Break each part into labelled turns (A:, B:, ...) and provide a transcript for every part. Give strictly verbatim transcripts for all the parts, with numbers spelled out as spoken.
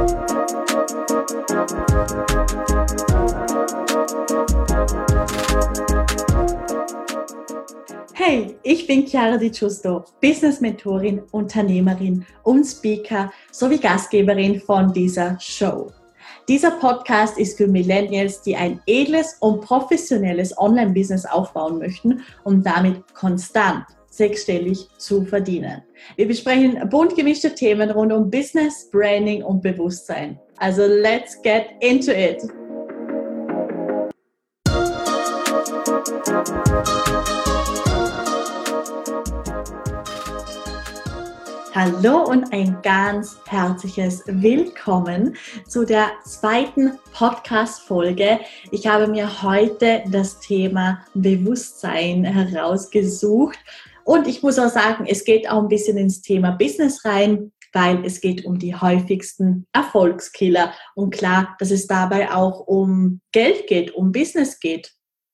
A: Hey, ich bin Chiara Di Giusto, Business-Mentorin, Unternehmerin und Speaker sowie Gastgeberin von dieser Show. Dieser Podcast ist für Millennials, die ein edles und professionelles Online-Business aufbauen möchten, um damit konstant sechsstellig zu verdienen. Wir besprechen bunt gemischte Themen rund um Business, Branding und Bewusstsein. Also let's get into it! Hallo und ein ganz herzliches Willkommen zu der zweiten Podcast-Folge. Ich habe mir heute das Thema Bewusstsein herausgesucht und ich muss auch sagen, es geht auch ein bisschen ins Thema Business rein, weil es geht um die häufigsten Erfolgskiller und klar, dass es dabei auch um Geld geht, um Business geht,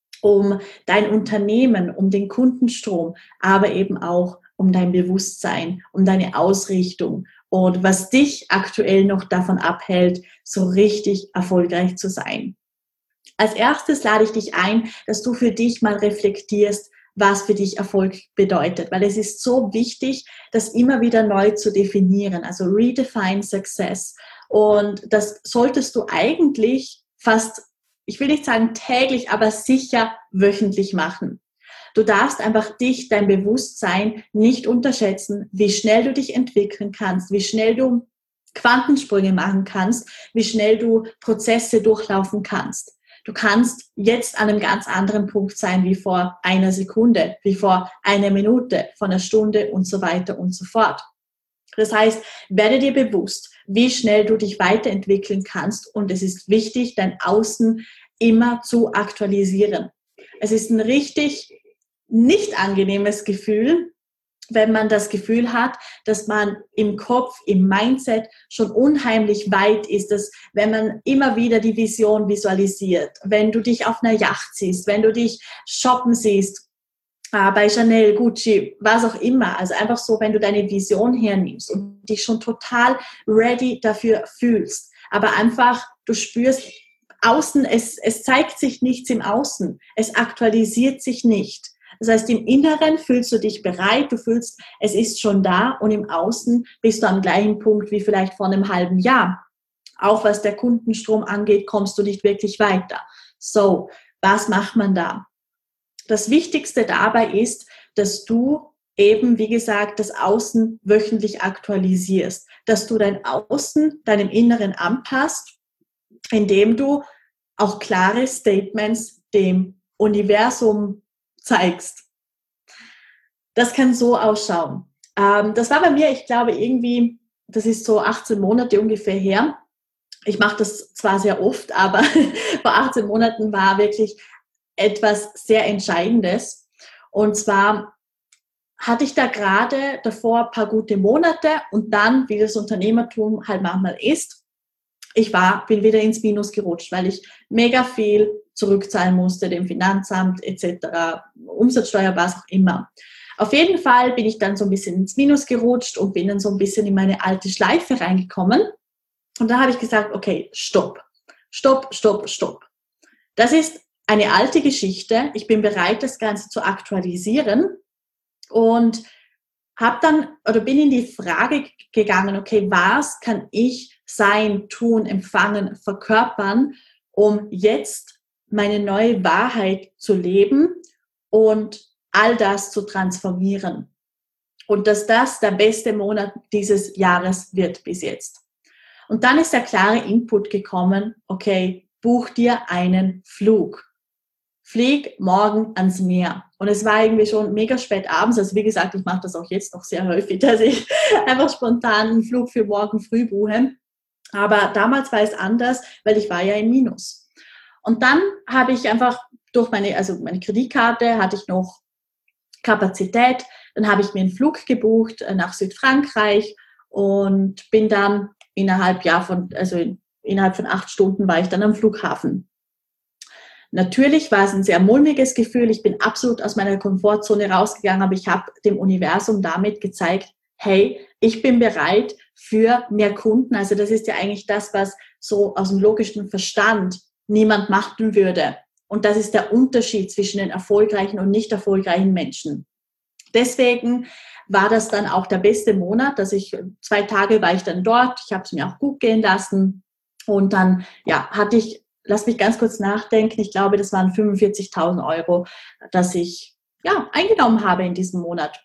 A: um dein Unternehmen, um den Kundenstrom, aber eben auch um dein Bewusstsein, um deine Ausrichtung und was dich aktuell noch davon abhält, so richtig erfolgreich zu sein. Als erstes lade ich dich ein, dass du für dich mal reflektierst, was für dich Erfolg bedeutet, weil es ist so wichtig, das immer wieder neu zu definieren, also redefine success. Und das solltest du eigentlich fast, ich will nicht sagen täglich, aber sicher wöchentlich machen. Du darfst einfach dich, dein Bewusstsein nicht unterschätzen, wie schnell du dich entwickeln kannst, wie schnell du Quantensprünge machen kannst, wie schnell du Prozesse durchlaufen kannst. Du kannst jetzt an einem ganz anderen Punkt sein wie vor einer Sekunde, wie vor einer Minute, vor einer Stunde und so weiter und so fort. Das heißt, werde dir bewusst, wie schnell du dich weiterentwickeln kannst und es ist wichtig, dein Außen immer zu aktualisieren. Es ist ein richtig nicht angenehmes Gefühl, wenn man das Gefühl hat, dass man im Kopf, im Mindset schon unheimlich weit ist, dass wenn man immer wieder die Vision visualisiert, wenn du dich auf einer Yacht siehst, wenn du dich shoppen siehst, äh, bei Chanel, Gucci, was auch immer, also einfach so, wenn du deine Vision hernimmst und dich schon total ready dafür fühlst, aber einfach, du spürst außen, es, es zeigt sich nichts im Außen, es aktualisiert sich nicht. Das heißt, im Inneren fühlst du dich bereit, du fühlst, es ist schon da und im Außen bist du am gleichen Punkt wie vielleicht vor einem halben Jahr. Auch was der Kundenstrom angeht, kommst du nicht wirklich weiter. So, was macht man da? Das Wichtigste dabei ist, dass du eben, wie gesagt, das Außen wöchentlich aktualisierst, dass du dein Außen deinem Inneren anpasst, indem du auch klare Statements dem Universum zeigst. Das kann so ausschauen. Ähm, das war bei mir, ich glaube irgendwie, das ist so achtzehn Monate ungefähr her. Ich mache das zwar sehr oft, aber vor achtzehn Monaten war wirklich etwas sehr Entscheidendes. Und zwar hatte ich da gerade davor ein paar gute Monate und dann, wie das Unternehmertum halt manchmal ist, ich war, bin wieder ins Minus gerutscht, weil ich mega viel zurückzahlen musste, dem Finanzamt et cetera, Umsatzsteuer, was auch immer. Auf jeden Fall bin ich dann so ein bisschen ins Minus gerutscht und bin dann so ein bisschen in meine alte Schleife reingekommen. Und da habe ich gesagt, okay, stopp, stopp, stopp, stopp. Das ist eine alte Geschichte. Ich bin bereit, das Ganze zu aktualisieren und habe dann oder bin in die Frage gegangen, okay, was kann ich sein, tun, empfangen, verkörpern, um jetzt meine neue Wahrheit zu leben und all das zu transformieren. Und dass das der beste Monat dieses Jahres wird bis jetzt. Und dann ist der klare Input gekommen, okay, buch dir einen Flug. Flieg morgen ans Meer. Und es war irgendwie schon mega spät abends, also wie gesagt, ich mache das auch jetzt noch sehr häufig, dass ich einfach spontan einen Flug für morgen früh buche. Aber damals war es anders, weil ich war ja im Minus. Und dann habe ich einfach durch meine, also meine Kreditkarte hatte ich noch Kapazität. Dann habe ich mir einen Flug gebucht nach Südfrankreich und bin dann innerhalb, ja, von, also innerhalb von acht Stunden war ich dann am Flughafen. Natürlich war es ein sehr mulmiges Gefühl. Ich bin absolut aus meiner Komfortzone rausgegangen, aber ich habe dem Universum damit gezeigt, hey, ich bin bereit für mehr Kunden. Also das ist ja eigentlich das, was so aus dem logischen Verstand niemand machen würde. Und das ist der Unterschied zwischen den erfolgreichen und nicht erfolgreichen Menschen. Deswegen war das dann auch der beste Monat, dass ich, zwei Tage war ich dann dort, ich habe es mir auch gut gehen lassen und dann, ja, hatte ich, lass mich ganz kurz nachdenken, ich glaube, das waren fünfundvierzigtausend Euro, dass ich, ja, eingenommen habe in diesem Monat.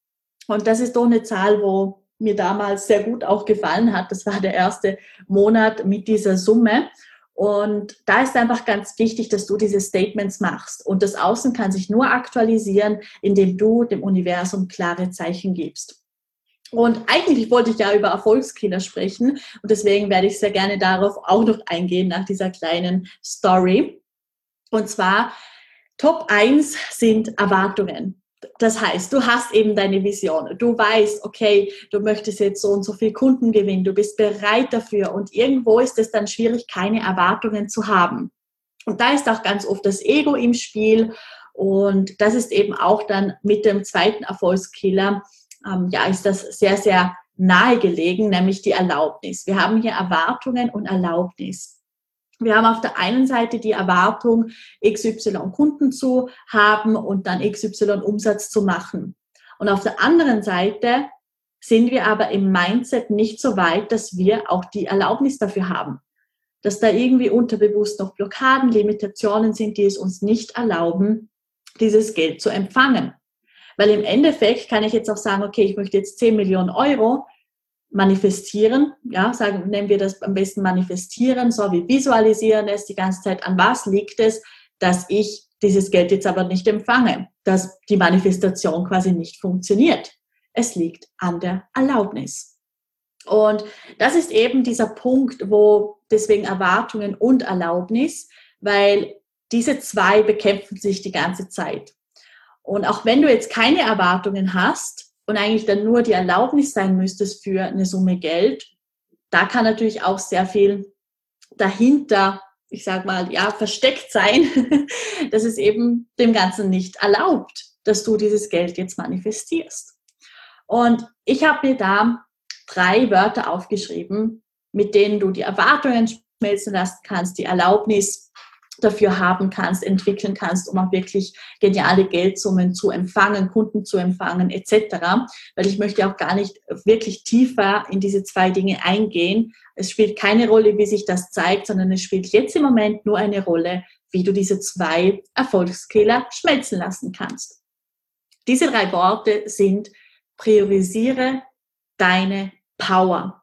A: Und das ist doch eine Zahl, wo mir damals sehr gut auch gefallen hat. Das war der erste Monat mit dieser Summe. Und da ist einfach ganz wichtig, dass du diese Statements machst. Und das Außen kann sich nur aktualisieren, indem du dem Universum klare Zeichen gibst. Und eigentlich wollte ich ja über Erfolgskiller sprechen. Und deswegen werde ich sehr gerne darauf auch noch eingehen nach dieser kleinen Story. Und zwar Top eins sind Erwartungen. Das heißt, du hast eben deine Vision. Du weißt, okay, du möchtest jetzt so und so viel Kunden gewinnen. Du bist bereit dafür. Und irgendwo ist es dann schwierig, keine Erwartungen zu haben. Und da ist auch ganz oft das Ego im Spiel. Und das ist eben auch dann mit dem zweiten Erfolgskiller, ähm, ja, ist das sehr, sehr nahegelegen, nämlich die Erlaubnis. Wir haben hier Erwartungen und Erlaubnis. Wir haben auf der einen Seite die Erwartung, X Y Kunden zu haben und dann X Y Umsatz zu machen. Und auf der anderen Seite sind wir aber im Mindset nicht so weit, dass wir auch die Erlaubnis dafür haben. Dass da irgendwie unterbewusst noch Blockaden, Limitationen sind, die es uns nicht erlauben, dieses Geld zu empfangen. Weil im Endeffekt kann ich jetzt auch sagen, okay, ich möchte jetzt zehn Millionen Euro manifestieren, ja, sagen, nennen wir das am besten manifestieren, so wie visualisieren es die ganze Zeit. An was liegt es, dass ich dieses Geld jetzt aber nicht empfange, dass die Manifestation quasi nicht funktioniert? Es liegt an der Erlaubnis. Und das ist eben dieser Punkt, wo deswegen Erwartungen und Erlaubnis, weil diese zwei bekämpfen sich die ganze Zeit. Und auch wenn du jetzt keine Erwartungen hast, und eigentlich dann nur die Erlaubnis sein müsstest für eine Summe Geld, da kann natürlich auch sehr viel dahinter, ich sag mal, ja, versteckt sein, dass es eben dem Ganzen nicht erlaubt, dass du dieses Geld jetzt manifestierst. Und ich habe mir da drei Wörter aufgeschrieben, mit denen du die Erwartungen schmelzen lassen kannst, die Erlaubnis dafür haben kannst, entwickeln kannst, um auch wirklich geniale Geldsummen zu empfangen, Kunden zu empfangen et cetera. Weil ich möchte auch gar nicht wirklich tiefer in diese zwei Dinge eingehen. Es spielt keine Rolle, wie sich das zeigt, sondern es spielt jetzt im Moment nur eine Rolle, wie du diese zwei Erfolgskiller schmelzen lassen kannst. Diese drei Worte sind: priorisiere deine Power.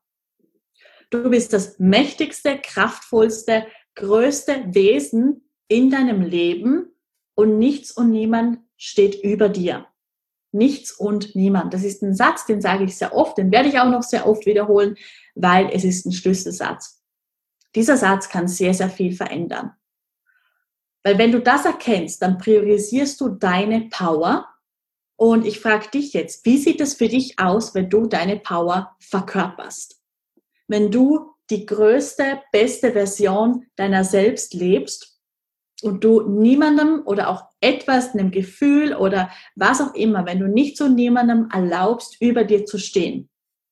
A: Du bist das mächtigste, kraftvollste, größte Wesen in deinem Leben und nichts und niemand steht über dir. Nichts und niemand. Das ist ein Satz, den sage ich sehr oft, den werde ich auch noch sehr oft wiederholen, weil es ist ein Schlüsselsatz. Dieser Satz kann sehr, sehr viel verändern. Weil wenn du das erkennst, dann priorisierst du deine Power. Und ich frage dich jetzt, wie sieht es für dich aus, wenn du deine Power verkörperst? Wenn du die größte, beste Version deiner selbst lebst und du niemandem oder auch etwas, einem Gefühl oder was auch immer, wenn du nicht so niemandem erlaubst, über dir zu stehen,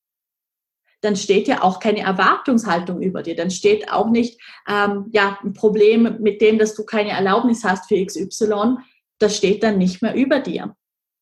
A: dann steht ja auch keine Erwartungshaltung über dir. Dann steht auch nicht ähm, ja, ein Problem mit dem, dass du keine Erlaubnis hast für X Y. Das steht dann nicht mehr über dir.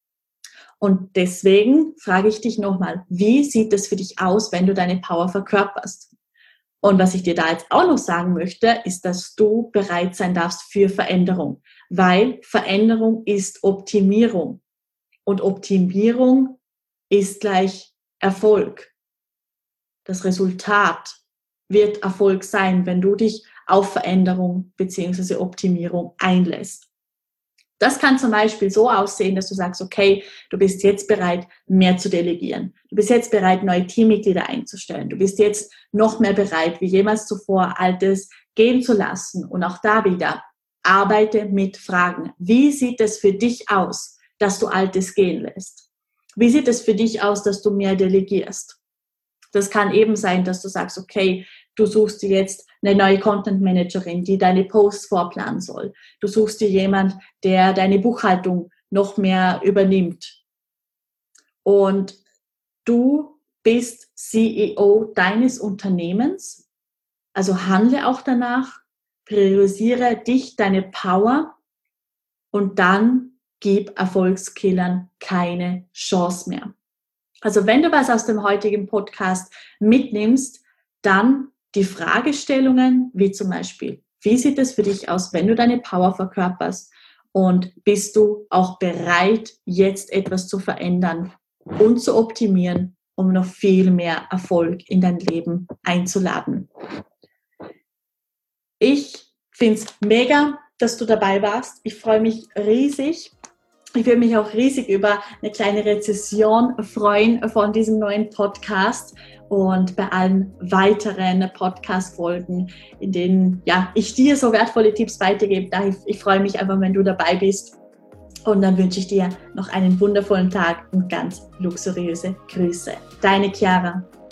A: Und deswegen frage ich dich nochmal, wie sieht es für dich aus, wenn du deine Power verkörperst? Und was ich dir da jetzt auch noch sagen möchte, ist, dass du bereit sein darfst für Veränderung, weil Veränderung ist Optimierung und Optimierung ist gleich Erfolg. Das Resultat wird Erfolg sein, wenn du dich auf Veränderung bzw. Optimierung einlässt. Das kann zum Beispiel so aussehen, dass du sagst, okay, du bist jetzt bereit, mehr zu delegieren. Du bist jetzt bereit, neue Teammitglieder einzustellen. Du bist jetzt noch mehr bereit, wie jemals zuvor, Altes gehen zu lassen. Und auch da wieder, arbeite mit Fragen. Wie sieht es für dich aus, dass du Altes gehen lässt? Wie sieht es für dich aus, dass du mehr delegierst? Das kann eben sein, dass du sagst, okay, du suchst dir jetzt eine neue Content Managerin, die deine Posts vorplanen soll. Du suchst dir jemand, der deine Buchhaltung noch mehr übernimmt. Und du bist C E O deines Unternehmens, also handle auch danach, priorisiere dich, deine Power und dann gib Erfolgskillern keine Chance mehr. Also wenn du was aus dem heutigen Podcast mitnimmst, dann die Fragestellungen, wie zum Beispiel, wie sieht es für dich aus, wenn du deine Power verkörperst und bist du auch bereit, jetzt etwas zu verändern und zu optimieren, um noch viel mehr Erfolg in dein Leben einzuladen. Ich finde es mega, dass du dabei warst. Ich freue mich riesig. Ich würde mich auch riesig über eine kleine Rezession freuen von diesem neuen Podcast und bei allen weiteren Podcast-Folgen, in denen ja, ich dir so wertvolle Tipps weitergebe. Ich, ich freue mich einfach, wenn du dabei bist. Und dann wünsche ich dir noch einen wundervollen Tag und ganz luxuriöse Grüße. Deine Chiara.